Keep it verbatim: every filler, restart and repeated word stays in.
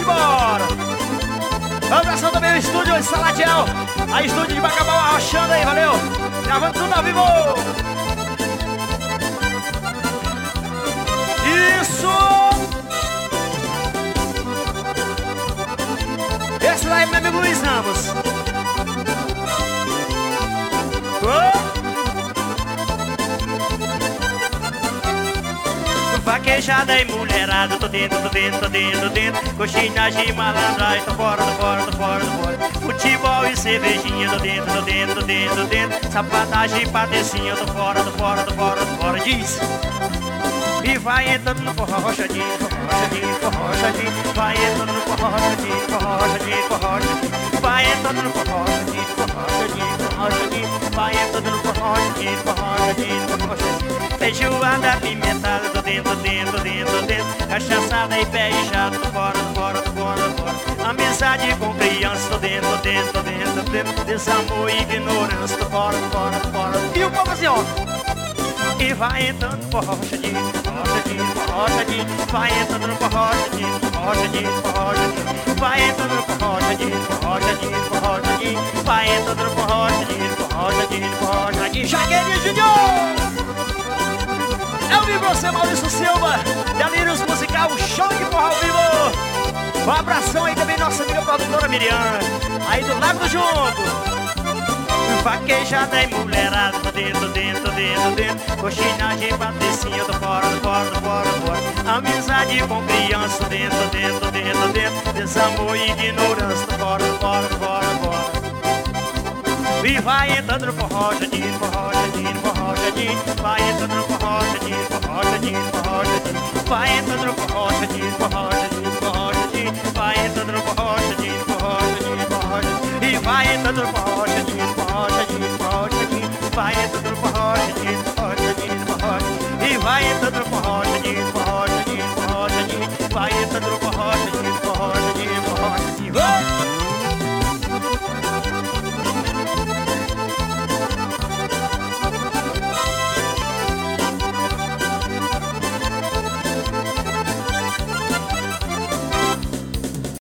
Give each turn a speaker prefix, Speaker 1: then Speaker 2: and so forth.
Speaker 1: embora. Um abração também ao estúdio de Salatiel. A estúdio de Bacabal arrochando aí, valeu. Gravando tudo ao vivo. Isso. Esse daí é meu amigo Luiz Ramos. Oh. Vaquejada e mulherada, tô dentro, tô dentro, tô dentro, tô dentro. Coxinagem, malandragem, tô fora, tô fora, tô fora, tô fora. Futebol e cervejinha, tô dentro, tô dentro, tô dentro, tô dentro. Sapatagem e patecinha, tô fora, tô fora, tô fora, tô fora. Diz! E vai entrando no forró, rochadinho, forró, rochadinho, forró, rochadinho. Vai entrando no forró, rochadinho, forró, rochadinho, forró, rochadinho. Vai entrando no forró, rochadinho, forró, rochadinho, forró, rochadinho. Vai entrando no forró, rochadinho, forró, rochadinho, forró, rochadinho. Feijoada apimentada, tô dentro, dentro, dentro, dentro. Cachaçada e pé inchado, tô fora, tô fora, tô fora, tô fora. Amizade com criança, tô dentro, dentro, dentro, dentro. Desamor e ignorância, tô fora, tô fora, tô fora. E o povo assim, ó. E vai entrando no forró, rochadinho, forró, rochadinho, forró, rochadinho. Vai entrando no forró, rochadinho, forró, rochadinho, forró, rochadinho. Vai entrando no forró, rochadinho, forró, rochadinho, forró, rochadinho. Vai entrando no forró, rochadinho, forró, rochadinho, forró, rochadinho. Jaqueline Junior! É o vivo, você, Maurício Silva, Delírios Musical, show de forró ao vivo. Um abração aí também, nossa amiga produtora Miriam, aí do Lago do Junco. Vaquejada e mulherada, tô dentro, dentro, dentro, dentro. Coxinagem, patecinha, tô fora, tô fora, tô fora, tô fora. Amizade com criança, tô dentro, dentro, dentro, dentro. Desamor e ignorância, tô fora, tô fora, tô fora, tô fora. E vai entrando no forró, jadinho, forró, jadinho, forró, jadinho. Vai entrando no forró, jadinho, forró, jadinho, forró, jadinho. Vai entrando no forró, jadinho, forró, jadinho, forró, jadinho. Vai entrando no forró, jadinho, forró, jadinho, forró, jadinho. E vai entrando no forró, jadinho, forró, jadinho, forró, jadinho. Vai entrando no forró, jadinho, forró, jadinho, forró, jadinho. E vai entrando no forró, jadinho, forró, jadinho, forró, jadinho. Vai entrando no forró,